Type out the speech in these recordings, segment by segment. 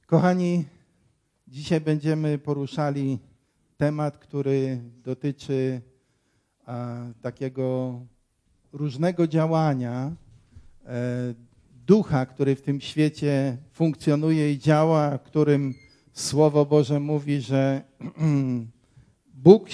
Kochani, dzisiaj będziemy poruszali temat, który dotyczy takiego różnego działania ducha, który w tym świecie funkcjonuje i działa, w którym Słowo Boże mówi, że Bóg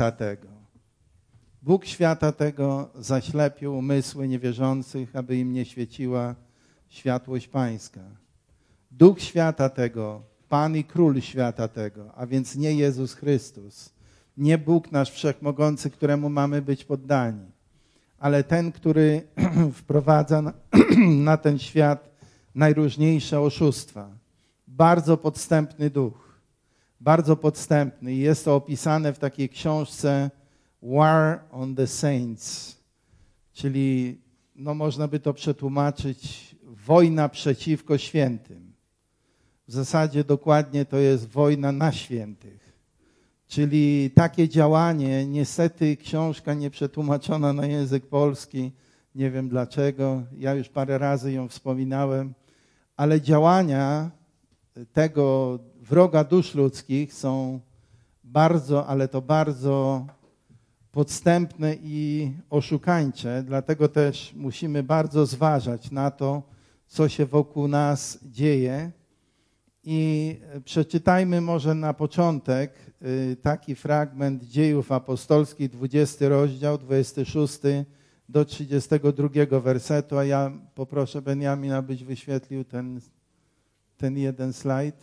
świata tego zaślepił umysły niewierzących, aby im nie świeciła światłość pańska. Duch świata tego, Pan i Król świata tego, a więc nie Jezus Chrystus, nie Bóg nasz Wszechmogący, któremu mamy być poddani, ale ten, który wprowadza na ten świat najróżniejsze oszustwa. Bardzo podstępny duch, bardzo podstępny. I jest to opisane w takiej książce War on the Saints, czyli można by to przetłumaczyć wojna przeciwko świętym. W zasadzie dokładnie to jest wojna na świętych. Czyli takie działanie, niestety książka nie przetłumaczona na język polski, nie wiem dlaczego, ja już parę razy ją wspominałem, ale działania tego wroga dusz ludzkich są bardzo, ale to bardzo podstępne i oszukańcze, dlatego też musimy bardzo zważać na to, co się wokół nas dzieje. I przeczytajmy może na początek taki fragment Dziejów Apostolskich, 20 rozdział, 26 do 32 wersetu, a ja poproszę Beniamina, abyś wyświetlił ten jeden slajd.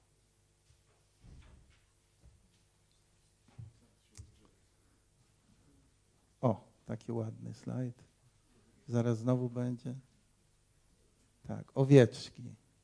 O, taki ładny slajd. Zaraz znowu będzie. Tak, owieczki.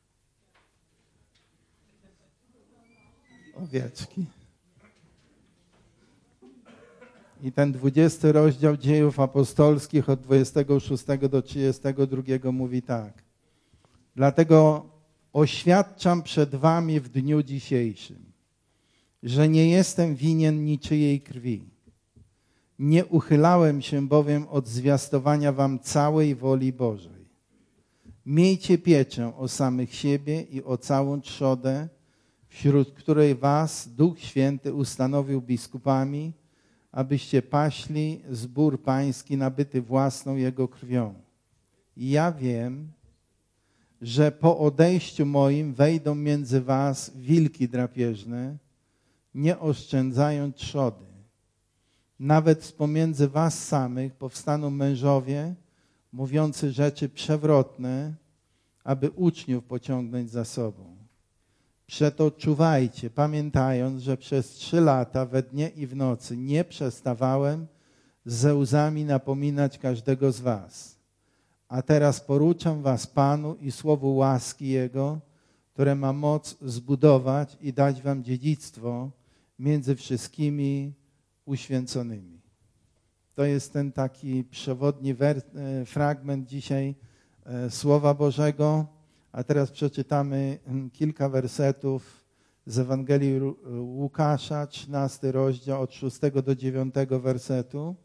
I ten 20 rozdział Dziejów Apostolskich od 26 do 32 mówi tak. Dlatego oświadczam przed wami w dniu dzisiejszym, że nie jestem winien niczyjej krwi. Nie uchylałem się bowiem od zwiastowania wam całej woli Bożej. Miejcie pieczę o samych siebie i o całą trzodę, wśród której was Duch Święty ustanowił biskupami, abyście paśli zbór pański nabyty własną Jego krwią. I ja wiem, że po odejściu moim wejdą między was wilki drapieżne, nie oszczędzając trzody. Nawet z pomiędzy was samych powstaną mężowie, mówiący rzeczy przewrotne, aby uczniów pociągnąć za sobą. Przeto czuwajcie, pamiętając, że przez 3 lata we dnie i w nocy nie przestawałem ze łzami napominać każdego z was. A teraz poruczam was Panu i słowu łaski Jego, które ma moc zbudować i dać wam dziedzictwo między wszystkimi uświęconymi. To jest ten taki przewodni fragment dzisiaj Słowa Bożego. A teraz przeczytamy kilka wersetów z Ewangelii Łukasza, 13 rozdział, od 6 do 9 wersetu.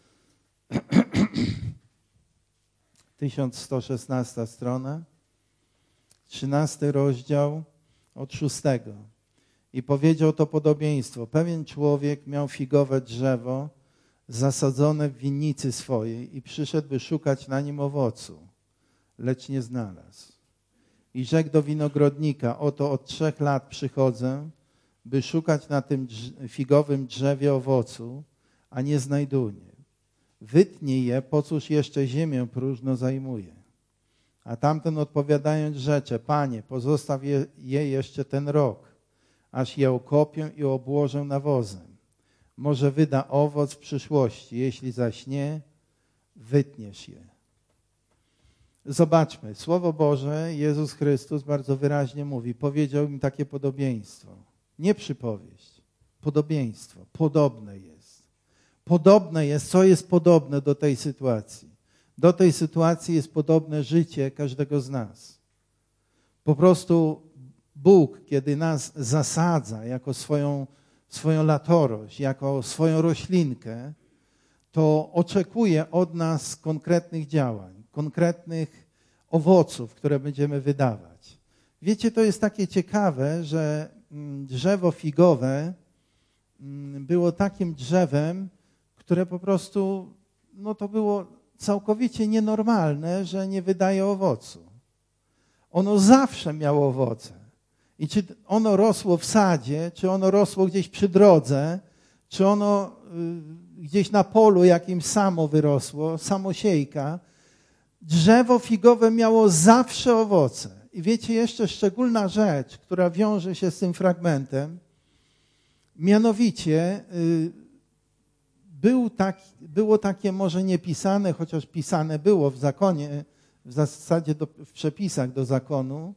1116 strona. 13 rozdział, od 6. I powiedział to podobieństwo. Pewien człowiek miał figowe drzewo zasadzone w winnicy swojej i przyszedł, by szukać na nim owocu, lecz nie znalazł. I rzekł do winogrodnika, oto od 3 lat przychodzę, by szukać na tym figowym drzewie owocu, a nie znajduję. Wytnij je, po cóż jeszcze ziemię próżno zajmuje. A tamten odpowiadając rzecze, Panie, pozostaw je jeszcze ten rok, aż je okopię i obłożę nawozem. Może wyda owoc w przyszłości, jeśli zaś nie, wytniesz je. Zobaczmy, Słowo Boże, Jezus Chrystus bardzo wyraźnie mówi, powiedział im takie podobieństwo. Nie przypowieść, podobieństwo, podobne jest. Podobne jest, co jest podobne do tej sytuacji? Do tej sytuacji jest podobne życie każdego z nas. Po prostu Bóg, kiedy nas zasadza jako swoją latorość, jako swoją roślinkę, to oczekuje od nas konkretnych działań, konkretnych owoców, które będziemy wydawać. Wiecie, to jest takie ciekawe, że drzewo figowe było takim drzewem, które po prostu, no to było całkowicie nienormalne, że nie wydaje owocu. Ono zawsze miało owoce. I czy ono rosło w sadzie, czy ono rosło gdzieś przy drodze, czy ono gdzieś na polu jakimś samo wyrosło, samosiejka, drzewo figowe miało zawsze owoce. I wiecie, jeszcze szczególna rzecz, która wiąże się z tym fragmentem, mianowicie było takie może niepisane, chociaż pisane było w zakonie, w zasadzie w przepisach do zakonu,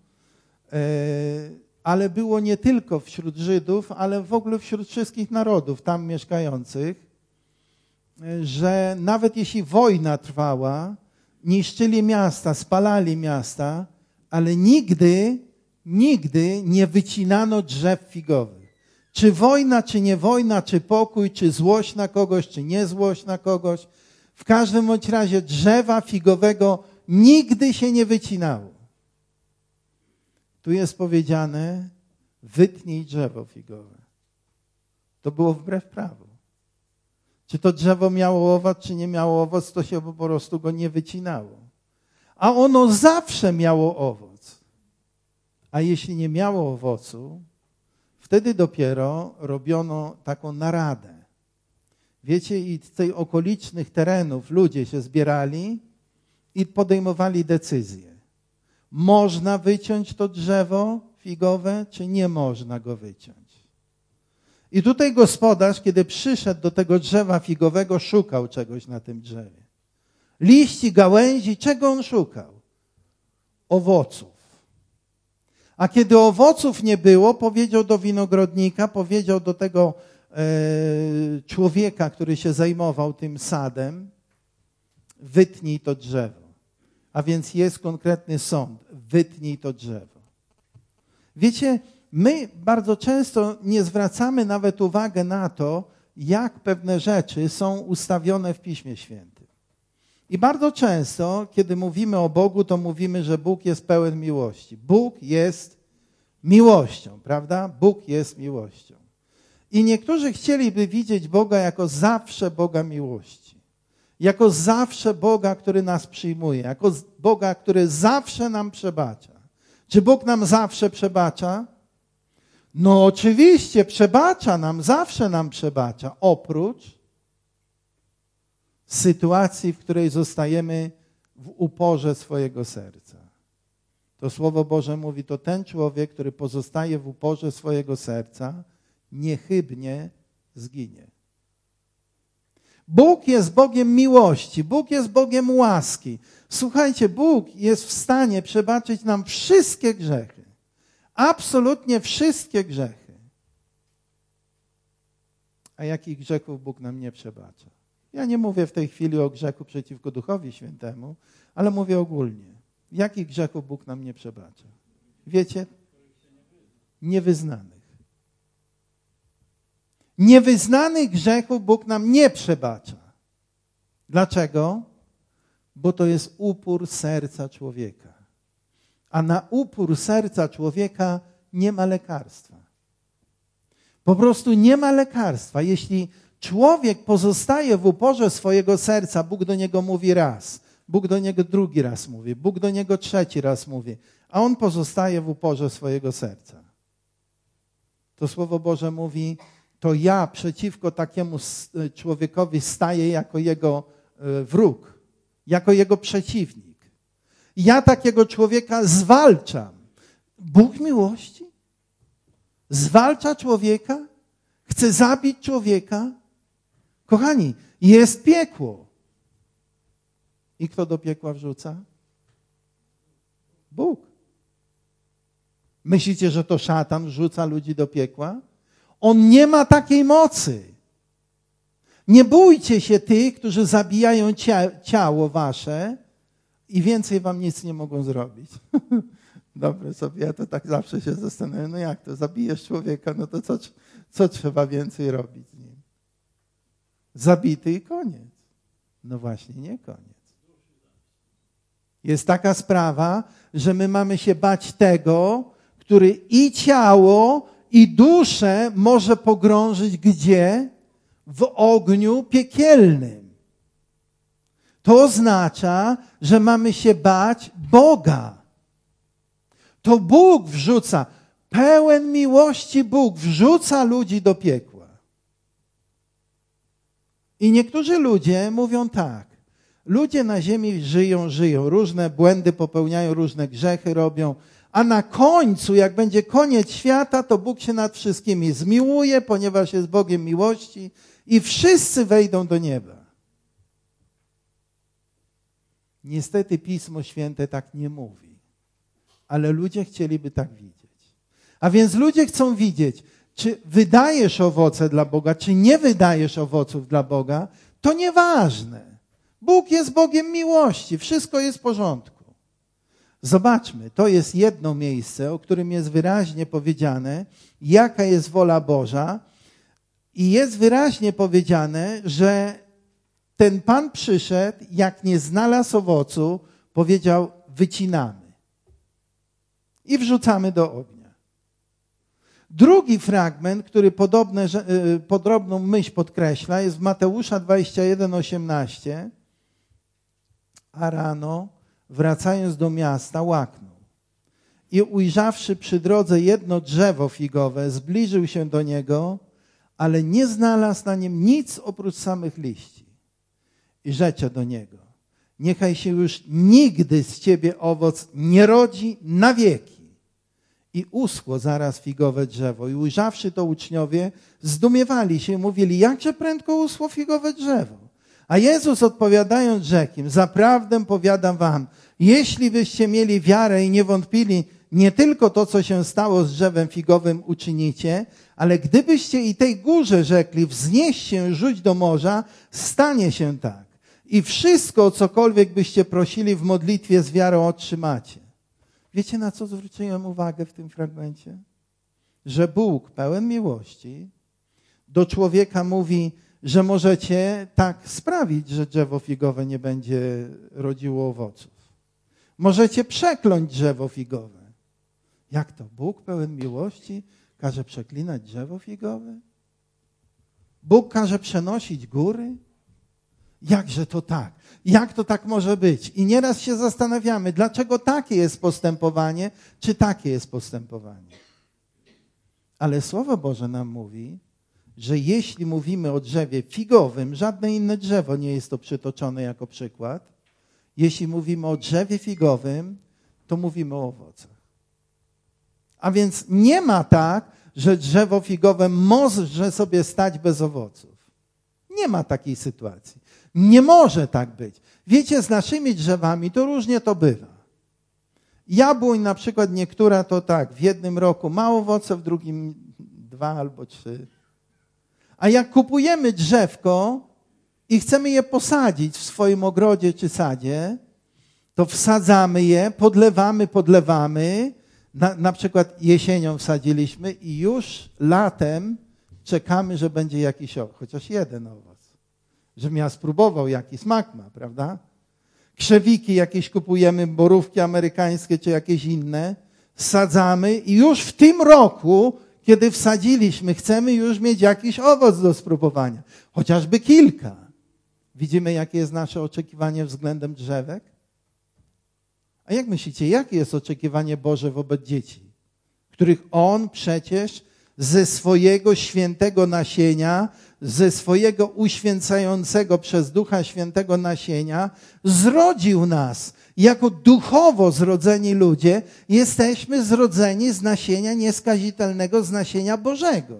ale było nie tylko wśród Żydów, ale w ogóle wśród wszystkich narodów tam mieszkających, że nawet jeśli wojna trwała, niszczyli miasta, spalali miasta, ale nigdy nie wycinano drzew figowych. Czy wojna, czy nie wojna, czy pokój, czy złość na kogoś, czy nie złość na kogoś. W każdym bądź razie drzewa figowego nigdy się nie wycinało. Tu jest powiedziane, wytnij drzewo figowe. To było wbrew prawu. Czy to drzewo miało owoc, czy nie miało owoc, to się po prostu go nie wycinało. A ono zawsze miało owoc. A jeśli nie miało owocu, wtedy dopiero robiono taką naradę. Wiecie, i z tych okolicznych terenów ludzie się zbierali i podejmowali decyzje. Można wyciąć to drzewo figowe, czy nie można go wyciąć? I tutaj gospodarz, kiedy przyszedł do tego drzewa figowego, szukał czegoś na tym drzewie. Liści, gałęzi, czego on szukał? Owoców. A kiedy owoców nie było, powiedział do winogrodnika, powiedział do tego człowieka, który się zajmował tym sadem, wytnij to drzewo. A więc jest konkretny sąd, wytnij to drzewo. Wiecie, my bardzo często nie zwracamy nawet uwagi na to, jak pewne rzeczy są ustawione w Piśmie Świętym. I bardzo często, kiedy mówimy o Bogu, to mówimy, że Bóg jest pełen miłości. Bóg jest miłością, prawda? Bóg jest miłością. I niektórzy chcieliby widzieć Boga jako zawsze Boga miłości. Jako zawsze Boga, który nas przyjmuje. Jako Boga, który zawsze nam przebacza. Czy Bóg nam zawsze przebacza? No oczywiście, przebacza nam, zawsze nam przebacza. Oprócz sytuacji, w której zostajemy w uporze swojego serca. To Słowo Boże mówi, to ten człowiek, który pozostaje w uporze swojego serca, niechybnie zginie. Bóg jest Bogiem miłości, Bóg jest Bogiem łaski. Słuchajcie, Bóg jest w stanie przebaczyć nam wszystkie grzechy. Absolutnie wszystkie grzechy. A jakich grzechów Bóg nam nie przebacza? Ja nie mówię w tej chwili o grzechu przeciwko Duchowi Świętemu, ale mówię ogólnie. Jakich grzechów Bóg nam nie przebacza? Wiecie? Niewyznanych. Niewyznanych grzechów Bóg nam nie przebacza. Dlaczego? Bo to jest upór serca człowieka. A na upór serca człowieka nie ma lekarstwa. Po prostu nie ma lekarstwa. Jeśli człowiek pozostaje w uporze swojego serca, Bóg do niego mówi raz, Bóg do niego drugi raz mówi, Bóg do niego trzeci raz mówi, a on pozostaje w uporze swojego serca. To Słowo Boże mówi, to ja przeciwko takiemu człowiekowi staję jako jego wróg, jako jego przeciwnik. Ja takiego człowieka zwalczam. Bóg miłości zwalcza człowieka, chce zabić człowieka. Kochani, jest piekło. I kto do piekła wrzuca? Bóg. Myślicie, że to szatan wrzuca ludzi do piekła? On nie ma takiej mocy. Nie bójcie się tych, którzy zabijają ciało wasze i więcej wam nic nie mogą zrobić. Dobre sobie, ja to tak zawsze się zastanawiam, no jak to, zabijesz człowieka, no to co trzeba więcej robić z nim? Zabity i koniec. No właśnie, nie koniec. Jest taka sprawa, że my mamy się bać tego, który i ciało, i duszę może pogrążyć gdzie? W ogniu piekielnym. To oznacza, że mamy się bać Boga. To Bóg wrzuca, pełen miłości Bóg wrzuca ludzi do piekła. I niektórzy ludzie mówią tak. Ludzie na ziemi żyją, różne błędy popełniają, różne grzechy robią, a na końcu, jak będzie koniec świata, to Bóg się nad wszystkimi zmiłuje, ponieważ jest Bogiem miłości i wszyscy wejdą do nieba. Niestety Pismo Święte tak nie mówi, ale ludzie chcieliby tak widzieć. A więc ludzie chcą widzieć, czy wydajesz owoce dla Boga, czy nie wydajesz owoców dla Boga, to nieważne. Bóg jest Bogiem miłości, wszystko jest w porządku. Zobaczmy, to jest jedno miejsce, o którym jest wyraźnie powiedziane, jaka jest wola Boża i jest wyraźnie powiedziane, że ten Pan przyszedł, jak nie znalazł owocu, powiedział, wycinamy i wrzucamy do ognia. Drugi fragment, który podobną myśl podkreśla, jest w Mateusza 21:18. A rano, wracając do miasta, łaknął. I ujrzawszy przy drodze jedno drzewo figowe, zbliżył się do niego, ale nie znalazł na nim nic oprócz samych liści. I rzecze do niego, niechaj się już nigdy z ciebie owoc nie rodzi na wieki. I uschło zaraz figowe drzewo. I ujrzawszy to uczniowie, zdumiewali się i mówili, jakże prędko uschło figowe drzewo. A Jezus odpowiadając rzekł im, zaprawdę powiadam wam, jeśli byście mieli wiarę i nie wątpili, nie tylko to, co się stało z drzewem figowym uczynicie, ale gdybyście i tej górze rzekli, wznieś się, rzuć do morza, stanie się tak. I wszystko, o cokolwiek byście prosili w modlitwie z wiarą otrzymacie. Wiecie, na co zwróciłem uwagę w tym fragmencie? Że Bóg, pełen miłości, do człowieka mówi, że możecie tak sprawić, że drzewo figowe nie będzie rodziło owoców. Możecie przekląć drzewo figowe. Jak to? Bóg pełen miłości każe przeklinać drzewo figowe? Bóg każe przenosić góry? Jakże to tak? Jak to tak może być? I nieraz się zastanawiamy, dlaczego takie jest postępowanie, czy takie jest postępowanie. Ale Słowo Boże nam mówi, że jeśli mówimy o drzewie figowym, żadne inne drzewo nie jest to przytoczone jako przykład. Jeśli mówimy o drzewie figowym, to mówimy o owocach. A więc nie ma tak, że drzewo figowe może sobie stać bez owoców. Nie ma takiej sytuacji. Nie może tak być. Wiecie, z naszymi drzewami to różnie to bywa. Jabłoń na przykład niektóra to tak, w jednym roku ma owoce, w drugim 2 albo 3. A jak kupujemy drzewko i chcemy je posadzić w swoim ogrodzie czy sadzie, to wsadzamy je, podlewamy. Na przykład jesienią wsadziliśmy i już latem czekamy, że będzie jakiś owoc, chociaż jeden owoc. Żebym ja spróbował, jaki smak ma, prawda? Krzewiki jakieś kupujemy, borówki amerykańskie czy jakieś inne, sadzamy i już w tym roku, kiedy wsadziliśmy, chcemy już mieć jakiś owoc do spróbowania. Chociażby kilka. Widzimy, jakie jest nasze oczekiwanie względem drzewek? A jak myślicie, jakie jest oczekiwanie Boże wobec dzieci, których On przecież ze swojego świętego nasienia, ze swojego uświęcającego przez Ducha Świętego nasienia zrodził nas. Jako duchowo zrodzeni ludzie jesteśmy zrodzeni z nasienia nieskazitelnego, z nasienia Bożego.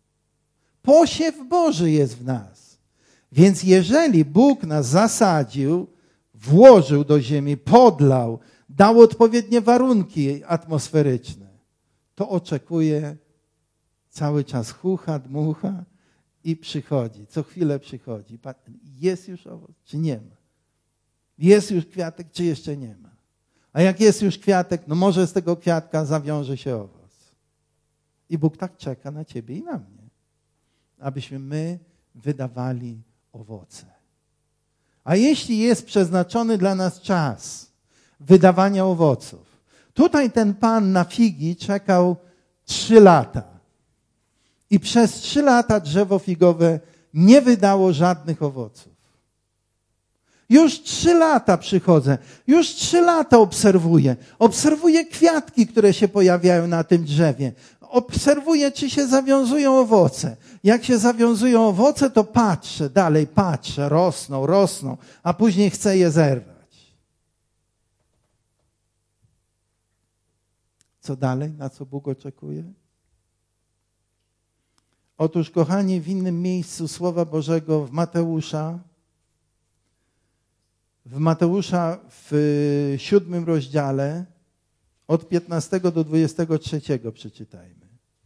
Posiew Boży jest w nas. Więc jeżeli Bóg nas zasadził, włożył do ziemi, podlał, dał odpowiednie warunki atmosferyczne, to oczekuje cały czas chucha, dmucha i przychodzi. Co chwilę przychodzi. Jest już owoc, czy nie ma? Jest już kwiatek, czy jeszcze nie ma? A jak jest już kwiatek, no może z tego kwiatka zawiąże się owoc. I Bóg tak czeka na ciebie i na mnie, abyśmy my wydawali owoce. A jeśli jest przeznaczony dla nas czas wydawania owoców, Tutaj ten pan na figi czekał 3 lata. I przez 3 lata drzewo figowe nie wydało żadnych owoców. Już 3 lata przychodzę, już 3 lata obserwuję. Obserwuję kwiatki, które się pojawiają na tym drzewie. Obserwuję, czy się zawiązują owoce. Jak się zawiązują owoce, to patrzę, dalej patrzę, rosną, a później chcę je zerwać. Co dalej? Na co Bóg oczekuje? Otóż, kochani, w innym miejscu Słowa Bożego w Mateusza w 7 rozdziale od 15 do 23 przeczytajmy.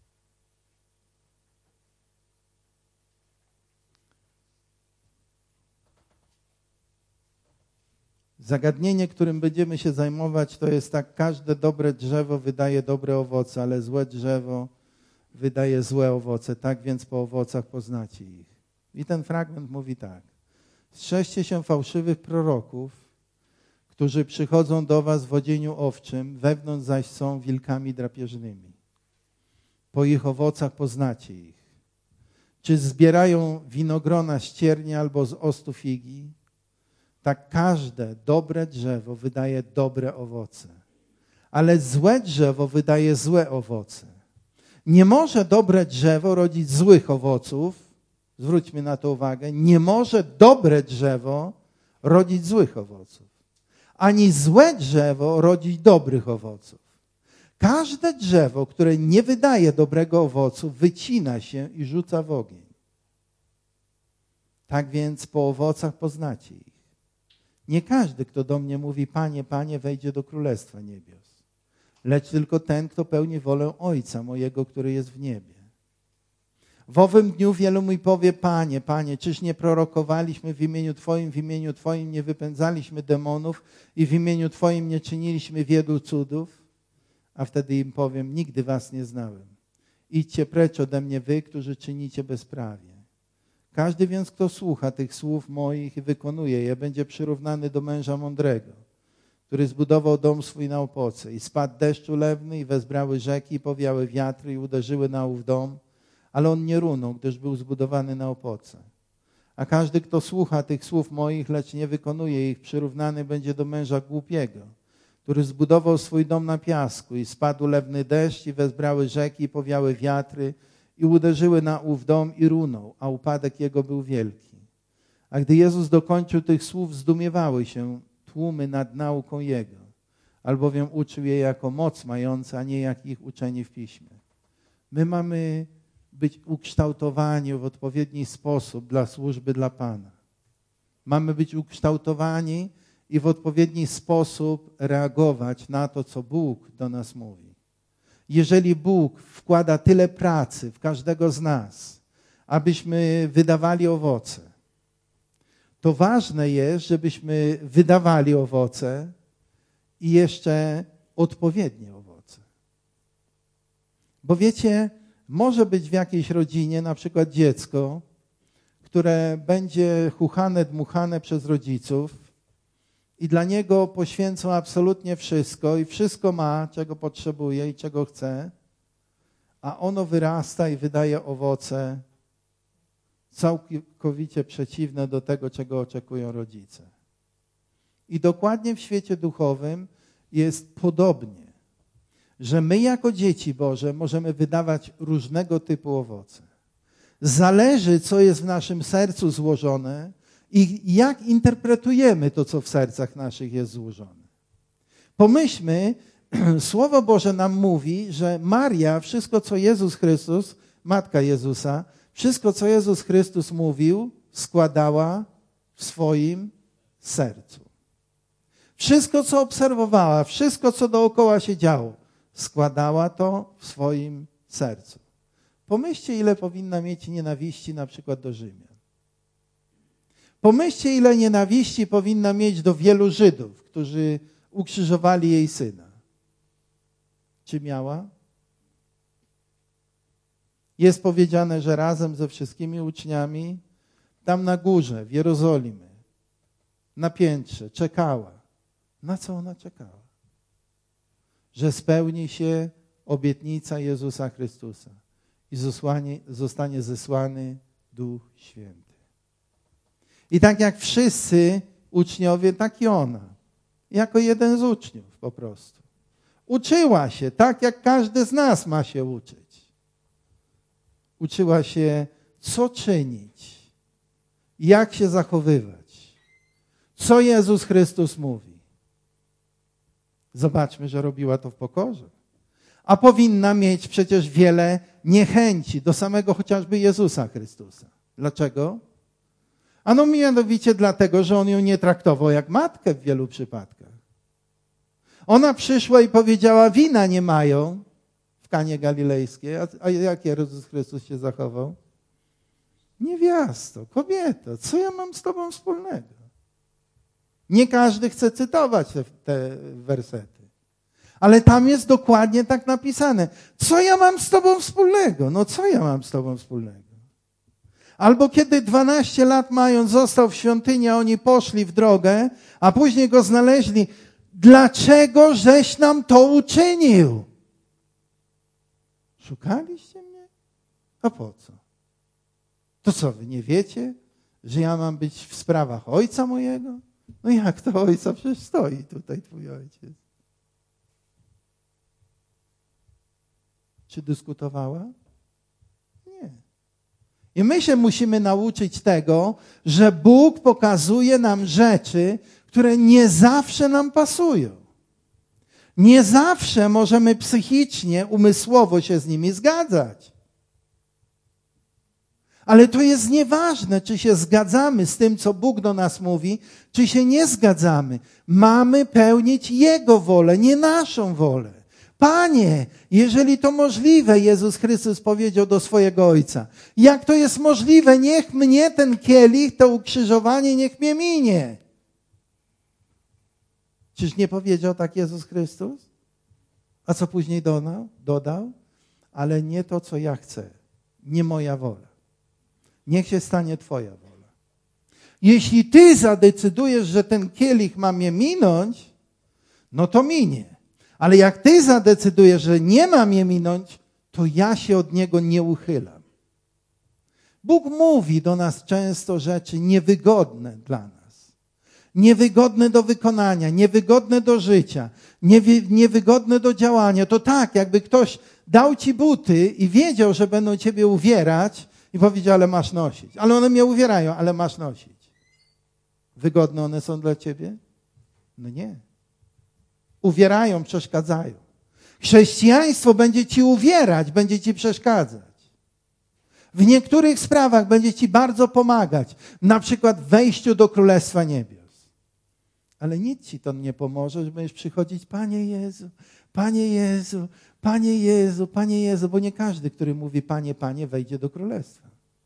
Zagadnienie, którym będziemy się zajmować, to jest tak: każde dobre drzewo wydaje dobre owoce, ale złe drzewo wydaje złe owoce. Tak więc po owocach poznacie ich. I ten fragment mówi tak: strzeżcie się fałszywych proroków, którzy przychodzą do was w odzieniu owczym, wewnątrz zaś są wilkami drapieżnymi. Po ich owocach poznacie ich. Czy zbierają winogrona z cierni albo z ostu figi? Tak każde dobre drzewo wydaje dobre owoce, ale złe drzewo wydaje złe owoce. Nie może dobre drzewo rodzić złych owoców. Zwróćmy na to uwagę. Nie może dobre drzewo rodzić złych owoców, ani złe drzewo rodzić dobrych owoców. Każde drzewo, które nie wydaje dobrego owocu, wycina się i rzuca w ogień. Tak więc po owocach poznacie ich. Nie każdy, kto do mnie mówi: Panie, Panie, wejdzie do Królestwa Niebios, lecz tylko ten, kto pełni wolę Ojca mojego, który jest w niebie. W owym dniu wielu mi powie: Panie, Panie, czyż nie prorokowaliśmy w imieniu Twoim nie wypędzaliśmy demonów i w imieniu Twoim nie czyniliśmy wielu cudów? A wtedy im powiem: nigdy was nie znałem. Idźcie precz ode mnie, wy, którzy czynicie bezprawie. Każdy więc, kto słucha tych słów moich i wykonuje je, będzie przyrównany do męża mądrego, który zbudował dom swój na opoce. I spadł deszcz ulewny, i wezbrały rzeki, i powiały wiatry, i uderzyły na ów dom, ale on nie runął, gdyż był zbudowany na opoce. A każdy, kto słucha tych słów moich, lecz nie wykonuje ich, przyrównany będzie do męża głupiego, który zbudował swój dom na piasku. I spadł ulewny deszcz, i wezbrały rzeki, i powiały wiatry, i uderzyły na ów dom, i runął, a upadek jego był wielki. A gdy Jezus dokończył tych słów, zdumiewały się tłumy nad nauką Jego, albowiem uczył je jako moc mający, a nie jak ich uczeni w Piśmie. My mamy być ukształtowani w odpowiedni sposób dla służby dla Pana. Mamy być ukształtowani i w odpowiedni sposób reagować na to, co Bóg do nas mówi. Jeżeli Bóg wkłada tyle pracy w każdego z nas, abyśmy wydawali owoce, to ważne jest, żebyśmy wydawali owoce i jeszcze odpowiednie owoce. Bo wiecie, może być w jakiejś rodzinie na przykład dziecko, które będzie chuchane, dmuchane przez rodziców i dla niego poświęcą absolutnie wszystko i wszystko ma, czego potrzebuje i czego chce, a ono wyrasta i wydaje owoce całkowicie przeciwne do tego, czego oczekują rodzice. I dokładnie w świecie duchowym jest podobnie, że my jako dzieci Boże możemy wydawać różnego typu owoce. Zależy, co jest w naszym sercu złożone i jak interpretujemy to, co w sercach naszych jest złożone. Pomyślmy, Słowo Boże nam mówi, że Maria, wszystko co Jezus Chrystus, Matka Jezusa, wszystko co Jezus Chrystus mówił, składała w swoim sercu. Wszystko co obserwowała, wszystko co dookoła się działo, składała to w swoim sercu. Pomyślcie, ile powinna mieć nienawiści na przykład do Rzymian. Pomyślcie, ile nienawiści powinna mieć do wielu Żydów, którzy ukrzyżowali jej syna. Czy miała? Jest powiedziane, że razem ze wszystkimi uczniami tam na górze, w Jerozolimie, na piętrze czekała. Na co ona czekała? że spełni się obietnica Jezusa Chrystusa i zostanie zesłany Duch Święty. I tak jak wszyscy uczniowie, tak i ona, jako jeden z uczniów po prostu. Uczyła się tak, jak każdy z nas ma się uczyć. Uczyła się, co czynić, jak się zachowywać, co Jezus Chrystus mówi. Zobaczmy, że robiła to w pokorze. A powinna mieć przecież wiele niechęci do samego chociażby Jezusa Chrystusa. Dlaczego? Ano mianowicie dlatego, że On ją nie traktował jak matkę w wielu przypadkach. Ona przyszła i powiedziała, wina nie mają w Kanie Galilejskiej. A jak Jezus Chrystus się zachował? Niewiasto, kobieto, co ja mam z tobą wspólnego? Nie każdy chce cytować te wersety. Ale tam jest dokładnie tak napisane. Co ja mam z tobą wspólnego? No co ja mam z tobą wspólnego? Albo kiedy 12 lat mając został w świątyni, a oni poszli w drogę, a później go znaleźli. Dlaczego żeś nam to uczynił? Szukaliście mnie? A po co? To co, wy nie wiecie, że ja mam być w sprawach ojca mojego? No jak to ojca? Przecież stoi tutaj twój ojciec. Czy dyskutowała? Nie. I my się musimy nauczyć tego, że Bóg pokazuje nam rzeczy, które nie zawsze nam pasują. Nie zawsze możemy psychicznie, umysłowo się z nimi zgadzać. Ale to jest nieważne, czy się zgadzamy z tym, co Bóg do nas mówi, czy się nie zgadzamy. Mamy pełnić Jego wolę, nie naszą wolę. Panie, jeżeli to możliwe, Jezus Chrystus powiedział do swojego Ojca, jak to jest możliwe, niech mnie ten kielich, to ukrzyżowanie, niech mnie minie. Czyż nie powiedział tak Jezus Chrystus? A co później dodał? Ale nie to, co ja chcę, nie moja wola. Niech się stanie Twoja wola. Jeśli Ty zadecydujesz, że ten kielich ma mnie minąć, no to minie. Ale jak Ty zadecydujesz, że nie ma mnie minąć, to ja się od niego nie uchylam. Bóg mówi do nas często rzeczy niewygodne dla nas. Niewygodne do wykonania, niewygodne do życia, niewygodne do działania. To tak, jakby ktoś dał Ci buty i wiedział, że będą Ciebie uwierać i powiedział, ale masz nosić. Ale one mnie uwierają, ale masz nosić. Wygodne one są dla Ciebie? No nie. Uwierają, przeszkadzają. Chrześcijaństwo będzie Ci uwierać, będzie Ci przeszkadzać. W niektórych sprawach będzie Ci bardzo pomagać. Na przykład w wejściu do Królestwa Niebios. Ale nic Ci to nie pomoże, że będziesz przychodzić, Panie Jezu, Panie Jezu, Panie Jezu, Panie Jezu, bo nie każdy, który mówi Panie, Panie, wejdzie do Królestwa.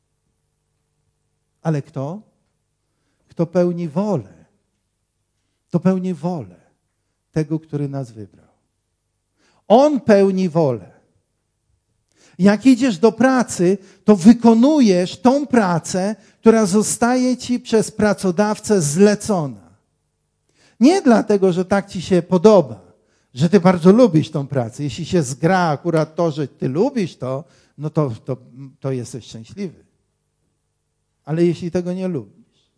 Ale kto? Kto pełni wolę. Kto pełni wolę tego, który nas wybrał. On pełni wolę. Jak idziesz do pracy, to wykonujesz tą pracę, która zostaje Ci przez pracodawcę zlecona. Nie dlatego, że tak Ci się podoba, że Ty bardzo lubisz tą pracę. Jeśli się zgra akurat to, że Ty lubisz to, no to jesteś szczęśliwy. Ale jeśli tego nie lubisz,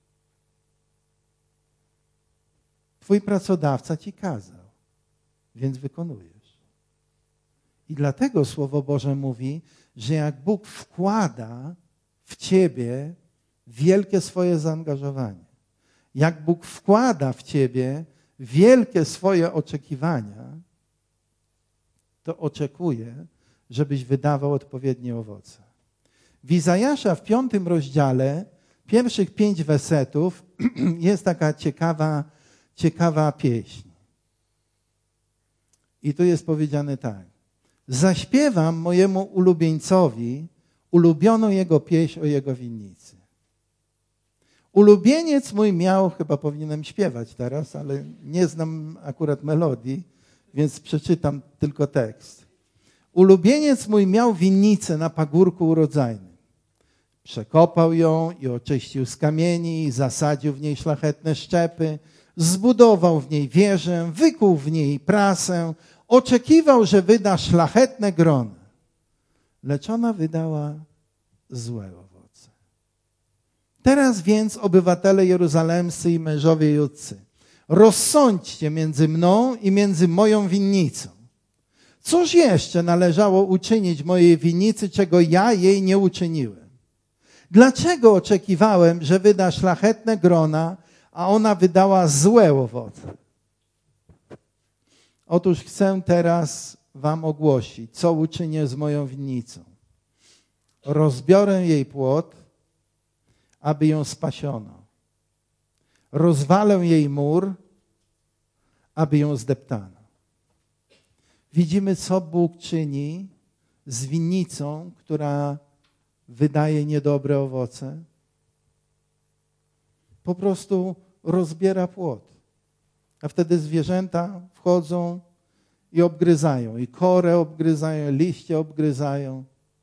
Twój pracodawca Ci kazał, więc wykonujesz. I dlatego Słowo Boże mówi, że jak Bóg wkłada w Ciebie wielkie swoje zaangażowanie, jak Bóg wkłada w Ciebie wielkie swoje oczekiwania, to oczekuje, żebyś wydawał odpowiednie owoce. W Izajasza w 5 rozdziale, pierwszych 5 wersetów jest taka ciekawa pieśń. I tu jest powiedziane tak. Zaśpiewam mojemu ulubieńcowi ulubioną jego pieśń o jego winnicy. Ulubieniec mój miał, chyba powinienem śpiewać teraz, ale nie znam akurat melodii, więc przeczytam tylko tekst. Ulubieniec mój miał winnicę na pagórku urodzajnym. Przekopał ją i oczyścił z kamieni, zasadził w niej szlachetne szczepy, zbudował w niej wieżę, wykuł w niej prasę, Oczekiwał, że wyda szlachetne grona, lecz ona wydała złe owoce. Teraz więc, obywatele jeruzalemscy i mężowie judcy, rozsądźcie między mną i między moją winnicą. Cóż jeszcze należało uczynić mojej winnicy, czego ja jej nie uczyniłem? Dlaczego oczekiwałem, że wyda szlachetne grona, a ona wydała złe owoce? Otóż chcę teraz wam ogłosić, co uczynię z moją winnicą. Rozbiorę jej płot, aby ją spasiono. Rozwalę jej mur, aby ją zdeptano. Widzimy, co Bóg czyni z winnicą, która wydaje niedobre owoce. Po prostu rozbiera płot. A wtedy zwierzęta wchodzą i obgryzają. I korę obgryzają, liście obgryzają.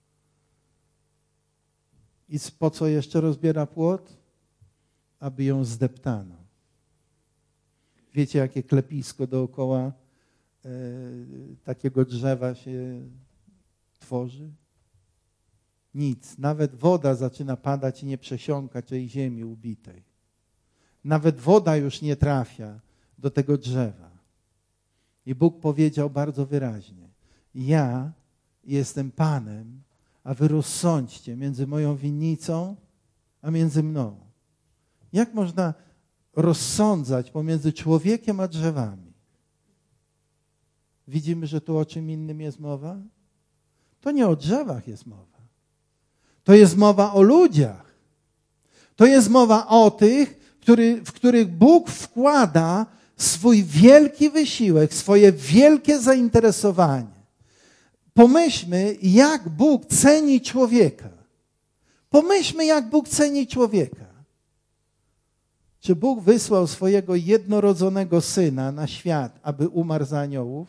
I po co jeszcze rozbiera płot? Aby ją zdeptano. Wiecie, jakie klepisko dookoła takiego drzewa się tworzy? Nic. Nawet woda zaczyna padać i nie przesiąka tej ziemi ubitej. Nawet woda już nie trafia do tego drzewa. I Bóg powiedział bardzo wyraźnie: ja jestem Panem, a wy rozsądźcie między moją winnicą a między mną. Jak można rozsądzać pomiędzy człowiekiem a drzewami? Widzimy, że tu o czym innym jest mowa? To nie o drzewach jest mowa. To jest mowa o ludziach. To jest mowa o tych, w których Bóg wkłada swój wielki wysiłek, swoje wielkie zainteresowanie. Pomyślmy, jak Bóg ceni człowieka. Pomyślmy, jak Bóg ceni człowieka. Czy Bóg wysłał swojego jednorodzonego Syna na świat, aby umarł za aniołów?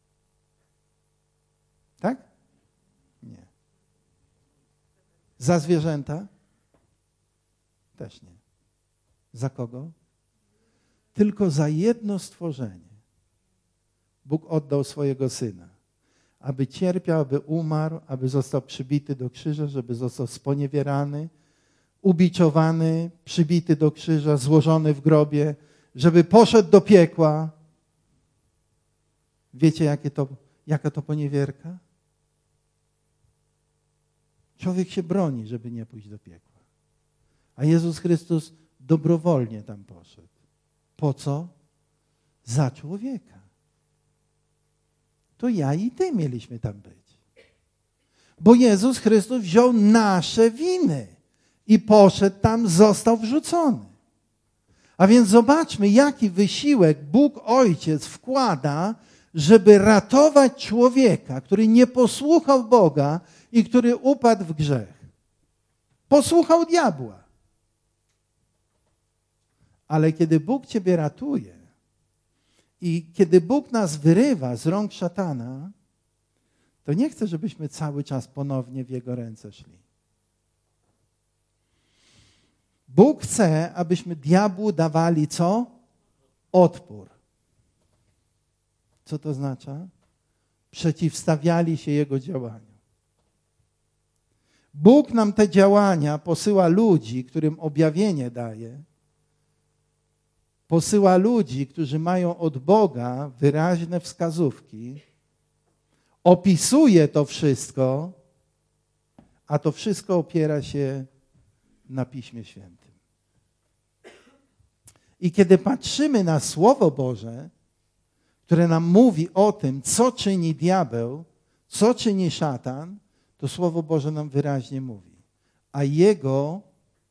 Tak? Nie. Za zwierzęta? Też nie. Za kogo? Tylko za jedno stworzenie. Bóg oddał swojego Syna, aby cierpiał, aby umarł, aby został przybity do krzyża, żeby został sponiewierany, ubiczowany, przybity do krzyża, złożony w grobie, żeby poszedł do piekła. Wiecie, jaka to poniewierka? Człowiek się broni, żeby nie pójść do piekła. A Jezus Chrystus dobrowolnie tam poszedł. Po co? Za człowieka. To ja i ty mieliśmy tam być. Bo Jezus Chrystus wziął nasze winy i poszedł tam, został wrzucony. A więc zobaczmy, jaki wysiłek Bóg Ojciec wkłada, żeby ratować człowieka, który nie posłuchał Boga i który upadł w grzech. Posłuchał diabła. Ale kiedy Bóg ciebie ratuje i kiedy Bóg nas wyrywa z rąk szatana, to nie chce, żebyśmy cały czas ponownie w Jego ręce szli. Bóg chce, abyśmy diabłu dawali co? Odpór. Co to oznacza? Przeciwstawiali się Jego działaniu. Bóg nam te działania posyła ludzi, którym objawienie daje. Posyła ludzi, którzy mają od Boga wyraźne wskazówki. Opisuje to wszystko, a to wszystko opiera się na Piśmie Świętym. I kiedy patrzymy na Słowo Boże, które nam mówi o tym, co czyni diabeł, co czyni szatan, to Słowo Boże nam wyraźnie mówi. A jego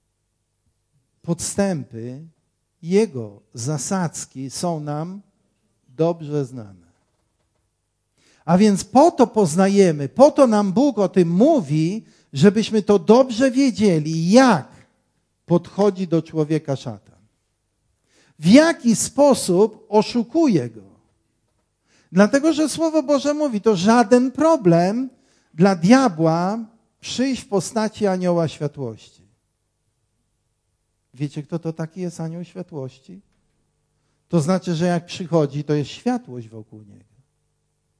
podstępy, jego zasadzki są nam dobrze znane. A więc po to poznajemy, po to nam Bóg o tym mówi, żebyśmy to dobrze wiedzieli, jak podchodzi do człowieka szatan. W jaki sposób oszukuje go. Dlatego, że Słowo Boże mówi, to żaden problem dla diabła przyjść w postaci anioła światłości. Wiecie, kto to taki jest anioł światłości? To znaczy, że jak przychodzi, to jest światłość wokół niego.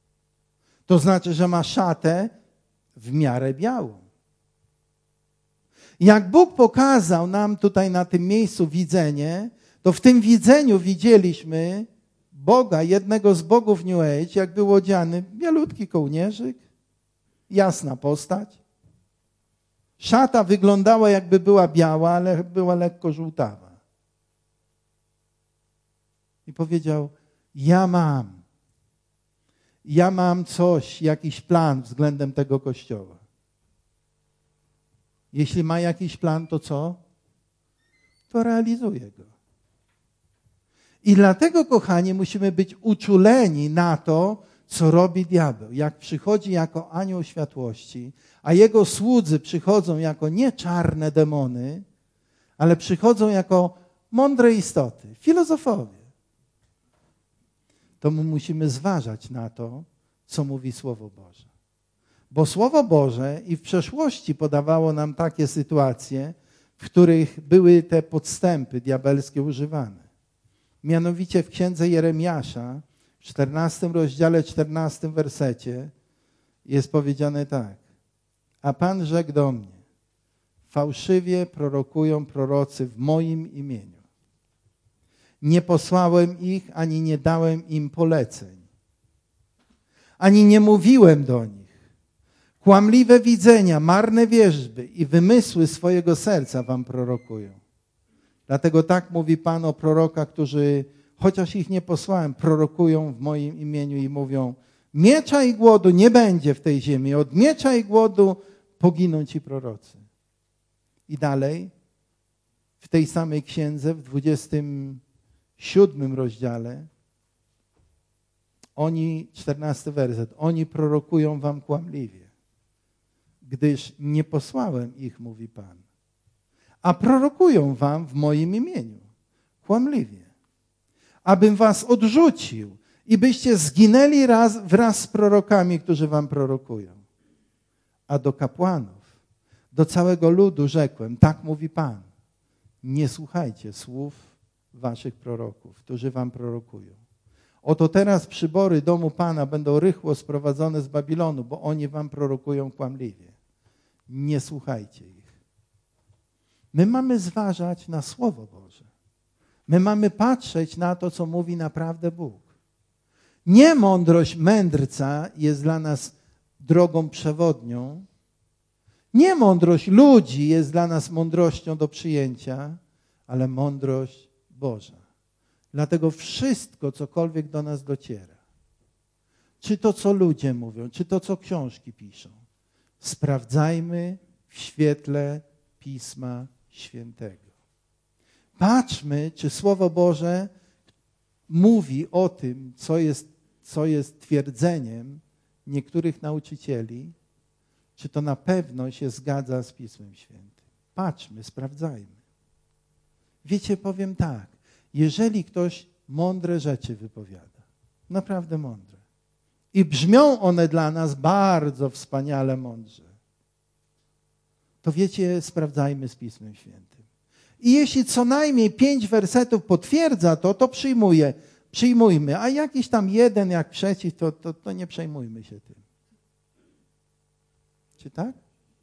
To znaczy, że ma szatę w miarę białą. Jak Bóg pokazał nam tutaj na tym miejscu widzenie, to w tym widzeniu widzieliśmy Boga, jednego z bogów New Age, jak był odziany bielutki kołnierzyk, jasna postać. Szata wyglądała, jakby była biała, ale była lekko żółtawa. I powiedział, ja mam coś, jakiś plan względem tego kościoła. Jeśli ma jakiś plan, to co? To realizuje go. I dlatego, kochani, musimy być uczuleni na to, co robi diabeł. Jak przychodzi jako anioł światłości, a jego słudzy przychodzą jako nie czarne demony, ale przychodzą jako mądre istoty, filozofowie. To my musimy zważać na to, co mówi Słowo Boże. Bo Słowo Boże i w przeszłości podawało nam takie sytuacje, w których były te podstępy diabelskie używane. Mianowicie w księdze Jeremiasza, w 14 rozdziale, 14 wersecie jest powiedziane tak. A Pan rzekł do mnie, fałszywie prorokują prorocy w moim imieniu. Nie posłałem ich, ani nie dałem im poleceń, ani nie mówiłem do nich. Kłamliwe widzenia, marne wierzby i wymysły swojego serca wam prorokują. Dlatego tak mówi Pan o prorokach, którzy, chociaż ich nie posłałem, prorokują w moim imieniu i mówią, miecza i głodu nie będzie w tej ziemi, od miecza i głodu poginą ci prorocy. I dalej, w tej samej księdze, w 27 rozdziale, 14 werset, oni prorokują wam kłamliwie, gdyż nie posłałem ich, mówi Pan. A prorokują wam w moim imieniu, kłamliwie, abym was odrzucił i byście zginęli wraz z prorokami, którzy wam prorokują. A do kapłanów, do całego ludu rzekłem, tak mówi Pan, nie słuchajcie słów waszych proroków, którzy wam prorokują. Oto teraz przybory domu Pana będą rychło sprowadzone z Babilonu, bo oni wam prorokują kłamliwie. Nie słuchajcie ich. My mamy zważać na Słowo Boże. My mamy patrzeć na to, co mówi naprawdę Bóg. Nie mądrość mędrca jest dla nas drogą przewodnią. Nie mądrość ludzi jest dla nas mądrością do przyjęcia, ale mądrość Boża. Dlatego wszystko, cokolwiek do nas dociera, czy to, co ludzie mówią, czy to, co książki piszą, sprawdzajmy w świetle Pisma Świętego. Patrzmy, czy Słowo Boże mówi o tym, co jest twierdzeniem niektórych nauczycieli, czy to na pewno się zgadza z Pismem Świętym. Patrzmy, sprawdzajmy. Wiecie, powiem tak, jeżeli ktoś mądre rzeczy wypowiada, naprawdę mądre, i brzmią one dla nas bardzo wspaniale mądrze, to wiecie, sprawdzajmy z Pismem Świętym. I jeśli co najmniej 5 wersetów potwierdza to przyjmujmy, a jakiś tam jeden jak przeciw, to nie przejmujmy się tym. Czy tak?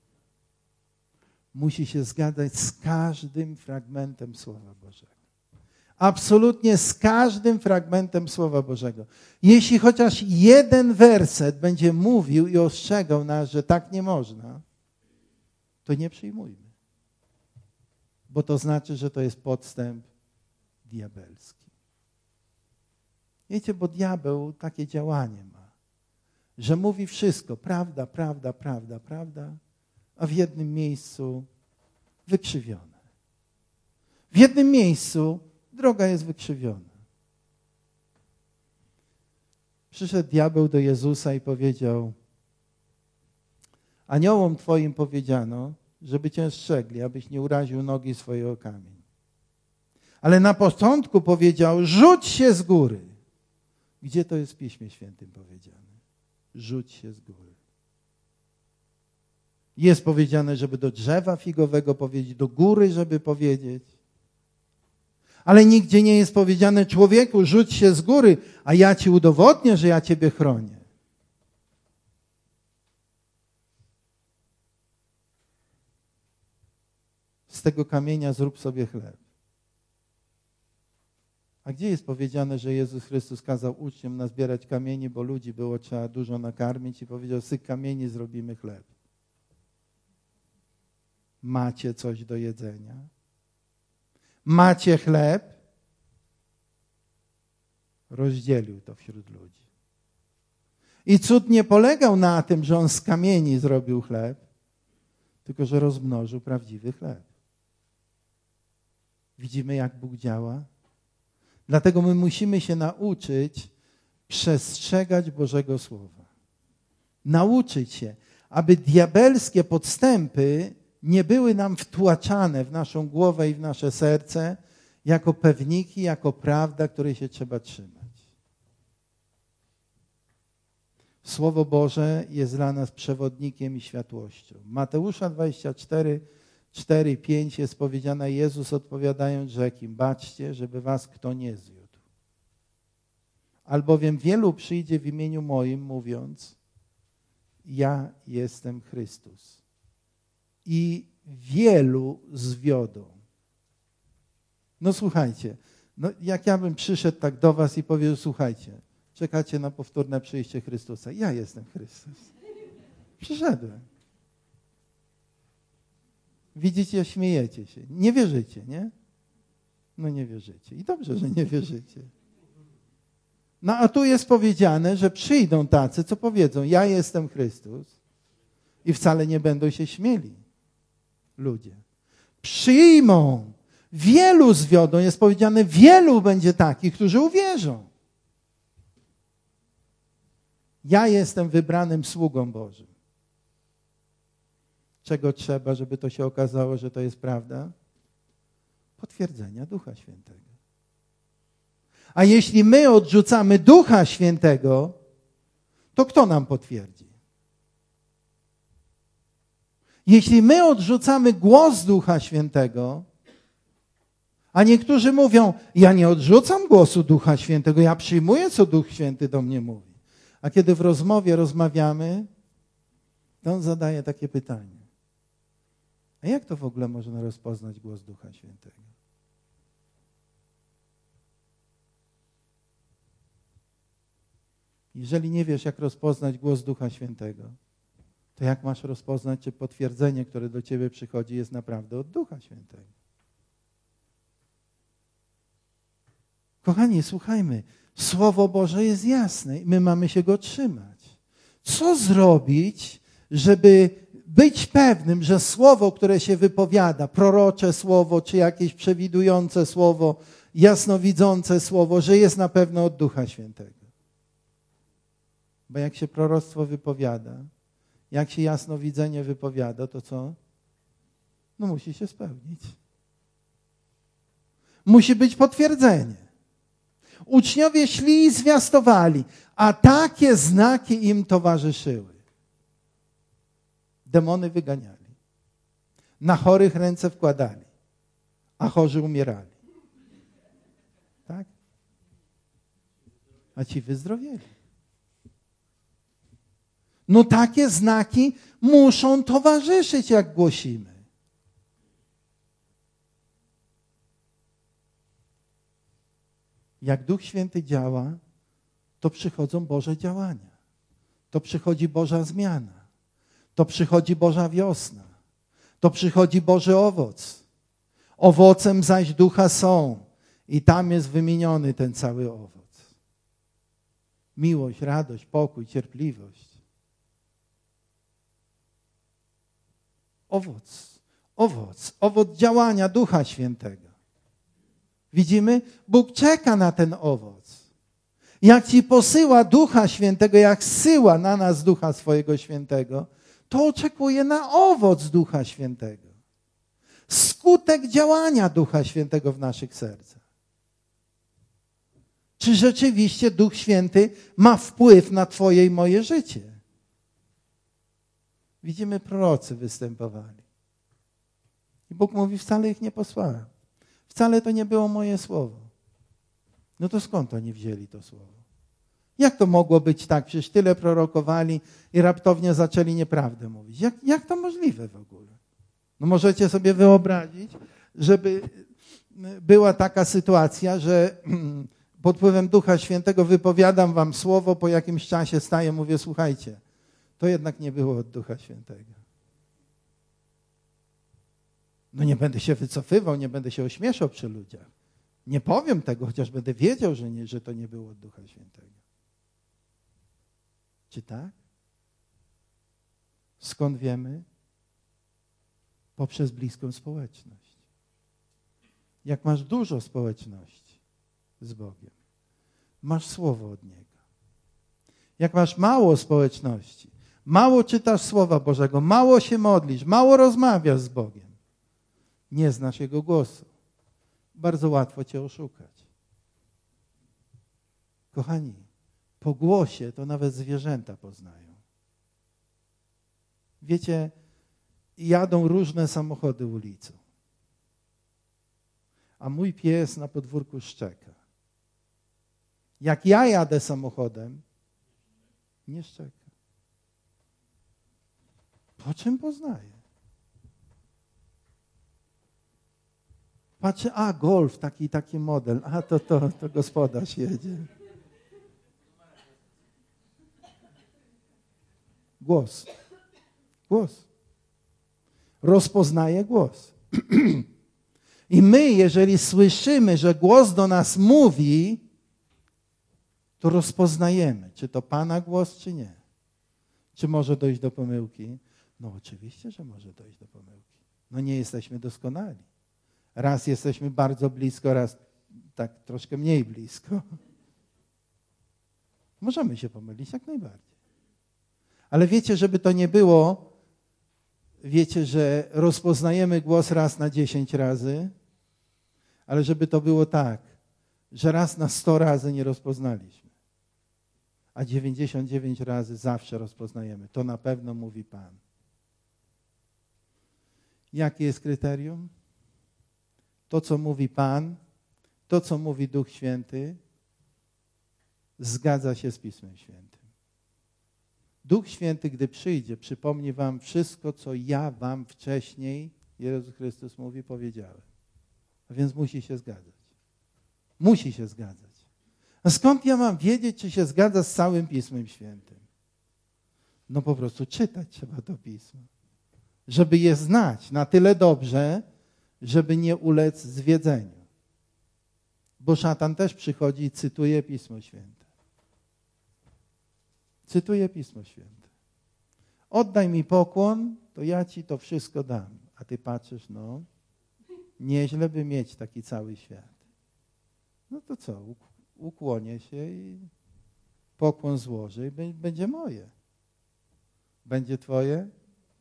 Musi się zgadzać z każdym fragmentem Słowa Bożego. Absolutnie z każdym fragmentem Słowa Bożego. Jeśli chociaż jeden werset będzie mówił i ostrzegał nas, że tak nie można, to nie przyjmujmy. Bo to znaczy, że to jest podstęp diabelski. Wiecie, bo diabeł takie działanie ma, że mówi wszystko, prawda, prawda, prawda, prawda, a w jednym miejscu wykrzywione. W jednym miejscu droga jest wykrzywiona. Przyszedł diabeł do Jezusa i powiedział, aniołom Twoim powiedziano, żeby Cię strzegli, abyś nie uraził nogi swojej o kamień. Ale na początku powiedział, rzuć się z góry. Gdzie to jest w Piśmie Świętym powiedziane? Rzuć się z góry. Jest powiedziane, żeby do drzewa figowego powiedzieć, do góry, żeby powiedzieć. Ale nigdzie nie jest powiedziane, człowieku, rzuć się z góry, a ja ci udowodnię, że ja ciebie chronię. z tego kamienia zrób sobie chleb. A gdzie jest powiedziane, że Jezus Chrystus kazał uczniom nazbierać kamieni, bo ludzi było trzeba dużo nakarmić i powiedział, z tych kamieni zrobimy chleb. Macie coś do jedzenia? Macie chleb? Rozdzielił to wśród ludzi. I cud nie polegał na tym, że on z kamieni zrobił chleb, tylko że rozmnożył prawdziwy chleb. Widzimy, jak Bóg działa? Dlatego my musimy się nauczyć przestrzegać Bożego Słowa. Nauczyć się, aby diabelskie podstępy nie były nam wtłaczane w naszą głowę i w nasze serce jako pewniki, jako prawda, której się trzeba trzymać. Słowo Boże jest dla nas przewodnikiem i światłością. Mateusza 24, 4 i 5 jest powiedziane, Jezus odpowiadając rzekł im, baczcie, żeby was kto nie zwiódł. Albowiem wielu przyjdzie w imieniu moim, mówiąc, ja jestem Chrystus. I wielu zwiodą. No słuchajcie, jak ja bym przyszedł tak do was i powiedział, słuchajcie, czekacie na powtórne przyjście Chrystusa. Ja jestem Chrystus. Przyszedłem. Widzicie, śmiejecie się. Nie wierzycie, nie? No nie wierzycie. I dobrze, że nie wierzycie. No a tu jest powiedziane, że przyjdą tacy, co powiedzą, ja jestem Chrystus i wcale nie będą się śmieli ludzie. Przyjmą. Wielu zwiodą, jest powiedziane, wielu będzie takich, którzy uwierzą. Ja jestem wybranym sługą Bożym. Czego trzeba, żeby to się okazało, że to jest prawda? Potwierdzenia Ducha Świętego. A jeśli my odrzucamy Ducha Świętego, to kto nam potwierdzi? Jeśli my odrzucamy głos Ducha Świętego, a niektórzy mówią, ja nie odrzucam głosu Ducha Świętego, ja przyjmuję, co Duch Święty do mnie mówi. A kiedy w rozmowie rozmawiamy, to on zadaje takie pytanie. A jak to w ogóle można rozpoznać głos Ducha Świętego? Jeżeli nie wiesz, jak rozpoznać głos Ducha Świętego, to jak masz rozpoznać, czy potwierdzenie, które do ciebie przychodzi, jest naprawdę od Ducha Świętego? Kochani, słuchajmy, Słowo Boże jest jasne i my mamy się go trzymać. Co zrobić, żeby być pewnym, że słowo, które się wypowiada, prorocze słowo, czy jakieś przewidujące słowo, jasnowidzące słowo, że jest na pewno od Ducha Świętego? Bo jak się proroctwo wypowiada, jak się jasnowidzenie wypowiada, to co? No musi się spełnić. Musi być potwierdzenie. Uczniowie szli i zwiastowali, a takie znaki im towarzyszyły. Demony wyganiali. Na chorych ręce wkładali, a chorzy umierali. Tak? A ci wyzdrowieli. No takie znaki muszą towarzyszyć, jak głosimy. Jak Duch Święty działa, to przychodzą Boże działania. To przychodzi Boża zmiana. To przychodzi Boża wiosna. To przychodzi Boży owoc. Owocem zaś Ducha są. I tam jest wymieniony ten cały owoc. Miłość, radość, pokój, cierpliwość. Owoc działania Ducha Świętego. Widzimy? Bóg czeka na ten owoc. Jak ci posyła Ducha Świętego, jak zsyła na nas Ducha swojego Świętego, to oczekuje na owoc Ducha Świętego. Skutek działania Ducha Świętego w naszych sercach. Czy rzeczywiście Duch Święty ma wpływ na twoje i moje życie? Widzimy, prorocy występowali. I Bóg mówi, wcale ich nie posłałem. Wcale to nie było moje słowo. No to skąd oni wzięli to słowo? Jak to mogło być tak? Przecież tyle prorokowali i raptownie zaczęli nieprawdę mówić. Jak to możliwe w ogóle? No możecie sobie wyobrazić, żeby była taka sytuacja, że pod wpływem Ducha Świętego wypowiadam wam słowo, po jakimś czasie staję, mówię, słuchajcie, to jednak nie było od Ducha Świętego. No nie będę się wycofywał, nie będę się ośmieszał przy ludziach. Nie powiem tego, chociaż będę wiedział, że to nie było od Ducha Świętego. Czy tak? Skąd wiemy? Poprzez bliską społeczność. Jak masz dużo społeczności z Bogiem, masz słowo od Niego. Jak masz mało społeczności, mało czytasz Słowa Bożego, mało się modlisz, mało rozmawiasz z Bogiem, nie znasz Jego głosu, bardzo łatwo cię oszukać. Kochani, po głosie to nawet zwierzęta poznają. Wiecie, jadą różne samochody ulicą, a mój pies na podwórku szczeka. Jak ja jadę samochodem, nie szczeka. Po czym poznaję? Patrzę, Golf, taki model, to gospodarz jedzie. Głos. Rozpoznaje głos. I my, jeżeli słyszymy, że głos do nas mówi, to rozpoznajemy, czy to Pana głos, czy nie. Czy może dojść do pomyłki? No oczywiście, że może dojść do pomyłki. No nie jesteśmy doskonali. Raz jesteśmy bardzo blisko, raz tak troszkę mniej blisko. Możemy się pomylić jak najbardziej. Ale wiecie, żeby to nie było, wiecie, że rozpoznajemy głos raz na 10 razy, ale żeby to było tak, że raz na 100 razy nie rozpoznaliśmy, a 99 razy zawsze rozpoznajemy. To na pewno mówi Pan. Jakie jest kryterium? To, co mówi Pan, to, co mówi Duch Święty, zgadza się z Pismem Świętym. Duch Święty, gdy przyjdzie, przypomni wam wszystko, co ja wam wcześniej, Jezus Chrystus mówi, powiedziałem. A więc musi się zgadzać. Musi się zgadzać. A skąd ja mam wiedzieć, czy się zgadza z całym Pismem Świętym? No po prostu czytać trzeba to Pismo. Żeby je znać na tyle dobrze, żeby nie ulec zwiedzeniu. Bo szatan też przychodzi i cytuje Pismo Święte. Cytuję Pismo Święte. Oddaj mi pokłon, to ja ci to wszystko dam. A ty patrzysz, no, nieźle by mieć taki cały świat. No to co, ukłonię się i pokłon złożę i będzie moje. Będzie twoje?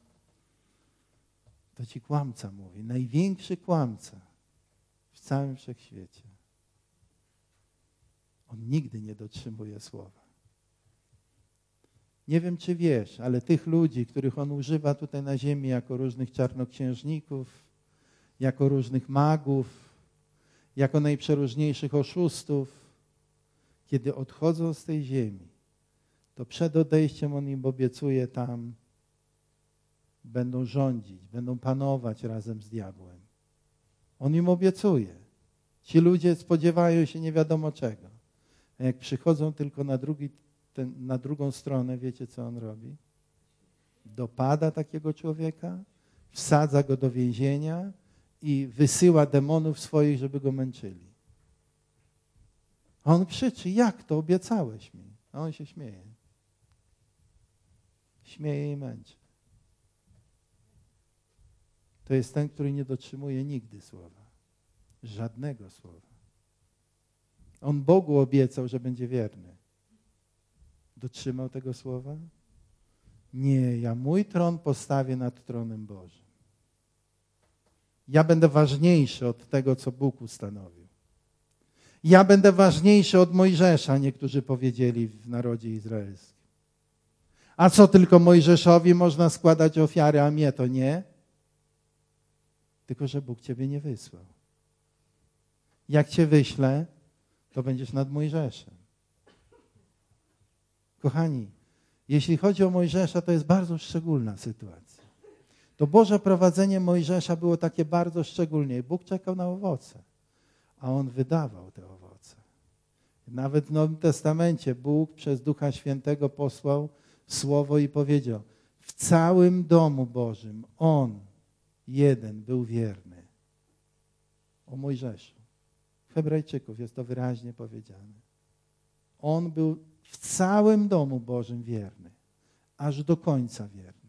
To ci kłamca mówi, największy kłamca w całym wszechświecie. On nigdy nie dotrzymuje słowa. Nie wiem, czy wiesz, ale tych ludzi, których on używa tutaj na ziemi jako różnych czarnoksiężników, jako różnych magów, jako najprzeróżniejszych oszustów, kiedy odchodzą z tej ziemi, to przed odejściem on im obiecuje tam, będą rządzić, będą panować razem z diabłem. On im obiecuje. Ci ludzie spodziewają się nie wiadomo czego. A jak przychodzą tylko na drugą stronę, wiecie co on robi? Dopada takiego człowieka, wsadza go do więzienia i wysyła demonów swoich, żeby go męczyli. A on krzyczy, jak to obiecałeś mi? A on się śmieje. Śmieje i męczy. To jest ten, który nie dotrzymuje nigdy słowa. Żadnego słowa. On Bogu obiecał, że będzie wierny. Dotrzymał tego słowa? Nie, ja mój tron postawię nad tronem Bożym. Ja będę ważniejszy od tego, co Bóg ustanowił. Ja będę ważniejszy od Mojżesza, niektórzy powiedzieli w narodzie izraelskim. A co tylko Mojżeszowi można składać ofiary, a mnie to nie? Tylko że Bóg ciebie nie wysłał. Jak cię wyślę, to będziesz nad Mojżeszem. Kochani, jeśli chodzi o Mojżesza, to jest bardzo szczególna sytuacja. To Boże prowadzenie Mojżesza było takie bardzo szczególne. Bóg czekał na owoce, a on wydawał te owoce. Nawet w Nowym Testamencie Bóg przez Ducha Świętego posłał słowo i powiedział: w całym domu Bożym on jeden był wierny. O Mojżeszu. W Hebrajczyków jest to wyraźnie powiedziane. On był w całym domu Bożym wierny, aż do końca wierny.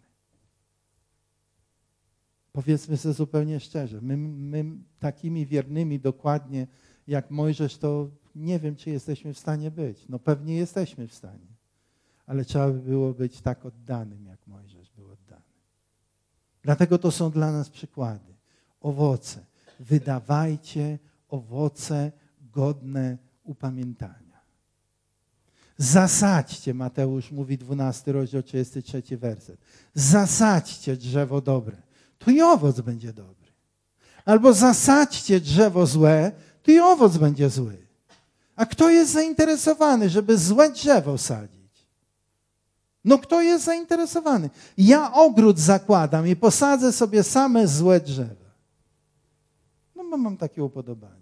Powiedzmy sobie zupełnie szczerze, my takimi wiernymi dokładnie jak Mojżesz, to nie wiem, czy jesteśmy w stanie być. No pewnie jesteśmy w stanie, ale trzeba by było być tak oddanym, jak Mojżesz był oddany. Dlatego to są dla nas przykłady. Owoce. Wydawajcie owoce godne upamiętania. Zasadźcie, Mateusz mówi 12 rozdział 33 werset. Zasadźcie drzewo dobre, to i owoc będzie dobry. Albo zasadźcie drzewo złe, to i owoc będzie zły. A kto jest zainteresowany, żeby złe drzewo sadzić? No kto jest zainteresowany? Ja ogród zakładam i posadzę sobie same złe drzewa. No bo mam takie upodobanie.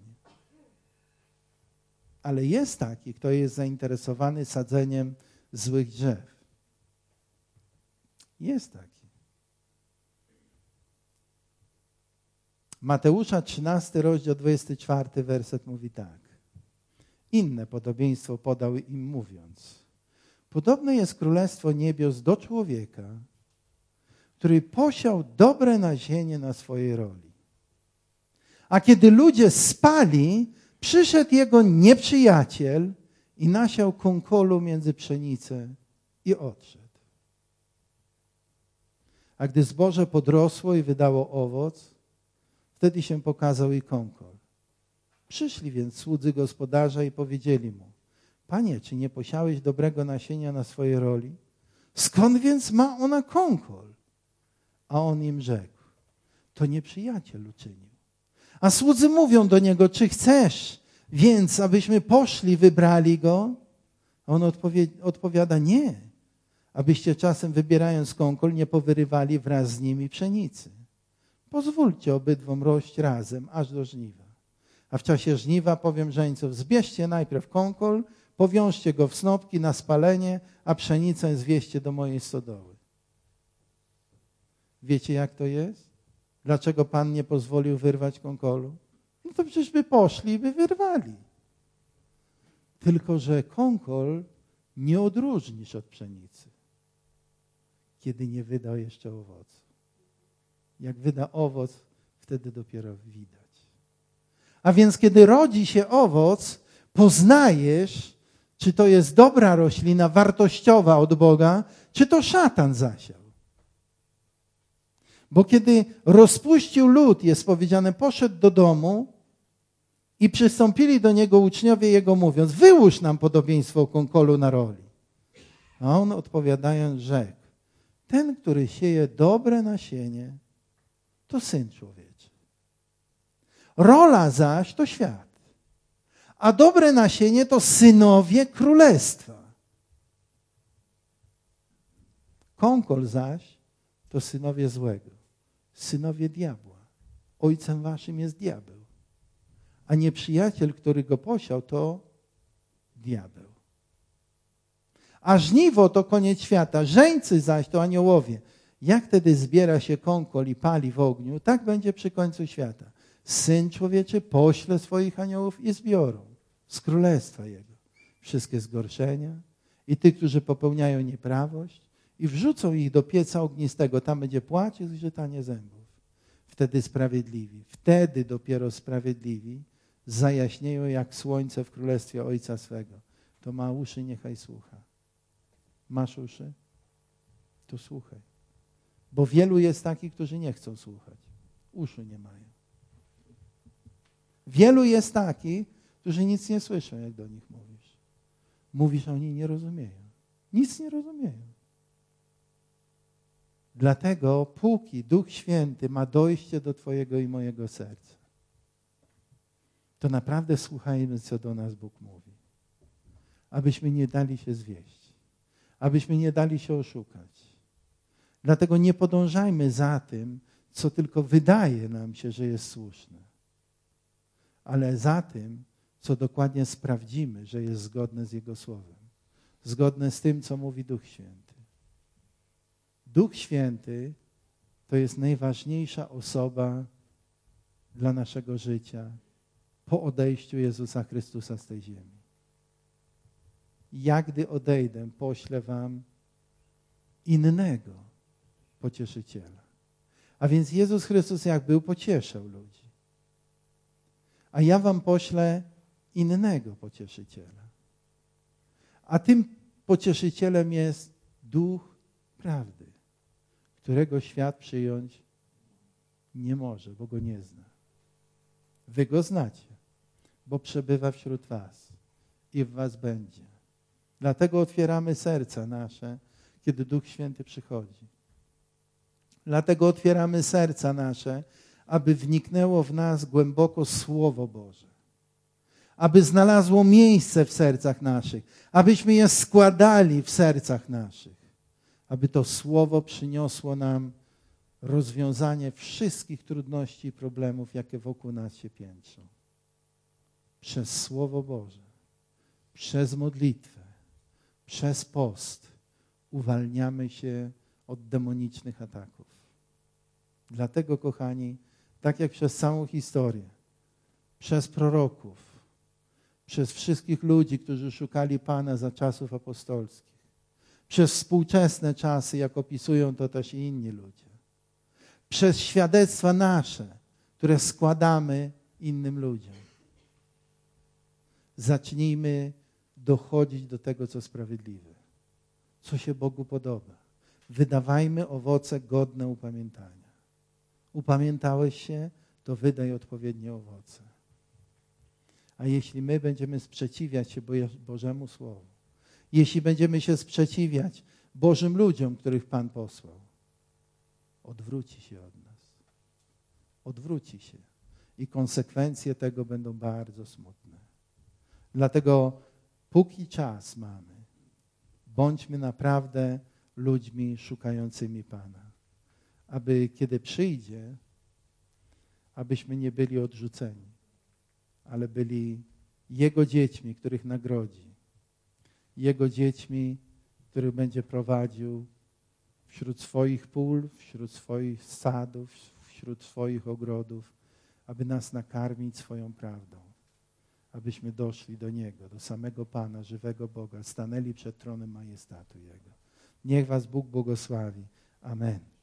Ale jest taki, kto jest zainteresowany sadzeniem złych drzew. Jest taki. Mateusza 13 rozdział 24 werset mówi tak. Inne podobieństwo podał im mówiąc: podobne jest królestwo niebios do człowieka, który posiał dobre nasienie na swojej roli. A kiedy ludzie spali, przyszedł jego nieprzyjaciel i nasiał kąkolu między pszenicę i odszedł. A gdy zboże podrosło i wydało owoc, wtedy się pokazał i kąkol. Przyszli więc słudzy gospodarza i powiedzieli mu: Panie, czy nie posiałeś dobrego nasienia na swojej roli? Skąd więc ma ona kąkol? A on im rzekł: to nieprzyjaciel uczynił. A słudzy mówią do niego: czy chcesz więc, abyśmy poszli, wybrali go? A on odpowiada: nie, abyście czasem wybierając kąkol nie powyrywali wraz z nimi pszenicy. Pozwólcie obydwom rość razem, aż do żniwa. A w czasie żniwa powiem żeńców: zbierzcie najpierw kąkol, powiążcie go w snopki na spalenie, a pszenicę zwieźcie do mojej stodoły. Wiecie, jak to jest? Dlaczego Pan nie pozwolił wyrwać kąkolu? No to przecież by poszli i by wyrwali. Tylko że kąkol nie odróżnisz od pszenicy, kiedy nie wyda jeszcze owocu. Jak wyda owoc, wtedy dopiero widać. A więc kiedy rodzi się owoc, poznajesz, czy to jest dobra roślina, wartościowa od Boga, czy to szatan zasiał. Bo kiedy rozpuścił lud, jest powiedziane, poszedł do domu i przystąpili do niego uczniowie jego mówiąc: wyłóż nam podobieństwo o kąkolu na roli. A on odpowiadając rzekł: ten, który sieje dobre nasienie, to Syn Człowieczy. Rola zaś to świat. A dobre nasienie to synowie królestwa. Kąkol zaś to synowie złego, synowie diabła. Ojcem waszym jest diabeł. A nieprzyjaciel, który go posiał, to diabeł. A żniwo to koniec świata, żeńcy zaś to aniołowie. Jak wtedy zbiera się kąkol i pali w ogniu, tak będzie przy końcu świata. Syn Człowieczy pośle swoich aniołów i zbiorą z królestwa Jego wszystkie zgorszenia i tych, którzy popełniają nieprawość, i wrzucą ich do pieca ognistego. Tam będzie płacz i zgrzytanie zębów. Wtedy dopiero sprawiedliwi zajaśnieją jak słońce w królestwie Ojca swego. To ma uszy, niechaj słucha. Masz uszy? To słuchaj. Bo wielu jest takich, którzy nie chcą słuchać. Uszu nie mają. Wielu jest takich, którzy nic nie słyszą, jak do nich mówisz. Mówisz, a oni nie rozumieją. Nic nie rozumieją. Dlatego póki Duch Święty ma dojście do twojego i mojego serca, to naprawdę słuchajmy, co do nas Bóg mówi. Abyśmy nie dali się zwieść. Abyśmy nie dali się oszukać. Dlatego nie podążajmy za tym, co tylko wydaje nam się, że jest słuszne, ale za tym, co dokładnie sprawdzimy, że jest zgodne z Jego Słowem. Zgodne z tym, co mówi Duch Święty. Duch Święty to jest najważniejsza osoba dla naszego życia po odejściu Jezusa Chrystusa z tej ziemi. Ja, gdy odejdę, poślę wam innego pocieszyciela. A więc Jezus Chrystus jak był, pocieszał ludzi. A ja wam poślę innego pocieszyciela. A tym pocieszycielem jest Duch Prawdy, którego świat przyjąć nie może, bo go nie zna. Wy go znacie, bo przebywa wśród was i w was będzie. Dlatego otwieramy serca nasze, kiedy Duch Święty przychodzi. Dlatego otwieramy serca nasze, aby wniknęło w nas głęboko Słowo Boże. Aby znalazło miejsce w sercach naszych. Abyśmy je składali w sercach naszych. Aby to Słowo przyniosło nam rozwiązanie wszystkich trudności i problemów, jakie wokół nas się piętrzą. Przez Słowo Boże, przez modlitwę, przez post uwalniamy się od demonicznych ataków. Dlatego, kochani, tak jak przez całą historię, przez proroków, przez wszystkich ludzi, którzy szukali Pana za czasów apostolskich, przez współczesne czasy, jak opisują to też i inni ludzie, przez świadectwa nasze, które składamy innym ludziom. Zacznijmy dochodzić do tego, co sprawiedliwe, co się Bogu podoba. Wydawajmy owoce godne upamiętania. Upamiętałeś się, to wydaj odpowiednie owoce. A jeśli my będziemy sprzeciwiać się Bożemu Słowu, jeśli będziemy się sprzeciwiać Bożym ludziom, których Pan posłał, odwróci się od nas. Odwróci się. I konsekwencje tego będą bardzo smutne. Dlatego póki czas mamy, bądźmy naprawdę ludźmi szukającymi Pana. Aby kiedy przyjdzie, abyśmy nie byli odrzuceni, ale byli Jego dziećmi, których nagrodzi. Jego dziećmi, których będzie prowadził wśród swoich pól, wśród swoich sadów, wśród swoich ogrodów, aby nas nakarmić swoją prawdą. Abyśmy doszli do Niego, do samego Pana, żywego Boga, stanęli przed tronem majestatu Jego. Niech was Bóg błogosławi. Amen.